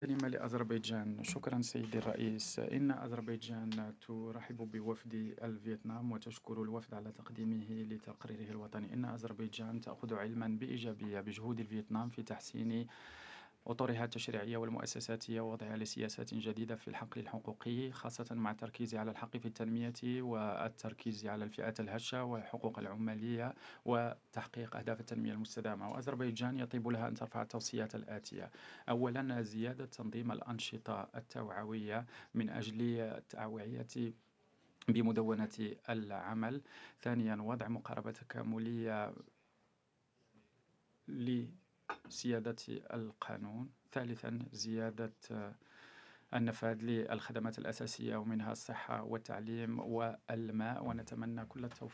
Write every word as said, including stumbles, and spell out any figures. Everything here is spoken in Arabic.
كلمة لأذربيجان. شكرا سيدي الرئيس. إن أذربيجان ترحب بوفد الفيتنام وتشكر الوفد على تقديمه لتقريره الوطني. إن أذربيجان تأخذ علما بإيجابية بجهود الفيتنام في تحسين أطرها التشريعية والمؤسساتية ووضعها لسياسات جديدة في الحقل الحقوقي، خاصة مع التركيز على الحق في التنمية والتركيز على الفئات الهشة والحقوق العمالية وتحقيق أهداف التنمية المستدامة. وأذربيجان يطيب لها أن ترفع التوصيات الآتية: أولا، زيادة تنظيم الأنشطة التوعوية من أجل التوعية بمدونة العمل. ثانيا، وضع مقاربة تكاملية لسيادة القانون. ثالثا، زيادة النفاذ للخدمات الأساسية ومنها الصحة والتعليم والماء. ونتمنى كل التوفيق